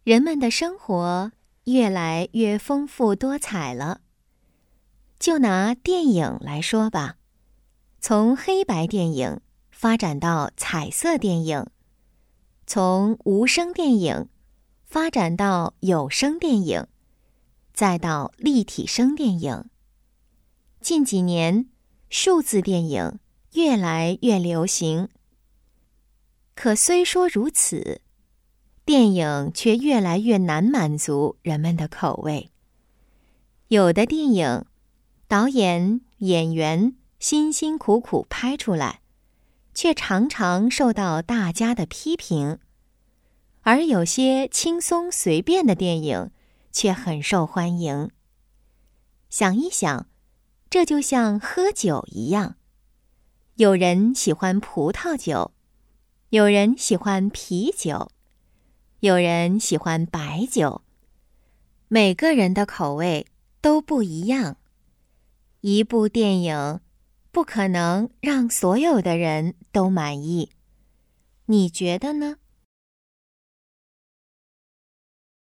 人们的生活越来越丰富多彩了。就拿电影来说吧，从黑白电影发展到彩色电影，从无声电影发展到有声电影，再到立体声电影。近几年，数字电影越来越流行。可虽说如此，电影却越来越难满足人们的口味。有的电影，导演、演员辛辛苦苦拍出来，却常常受到大家的批评；而有些轻松随便的电影，却很受欢迎。想一想，这就像喝酒一样，有人喜欢葡萄酒，有人喜欢啤酒，有人喜欢白酒，每个人的口味都不一样。一部电影不可能让所有的人都满意，你觉得呢？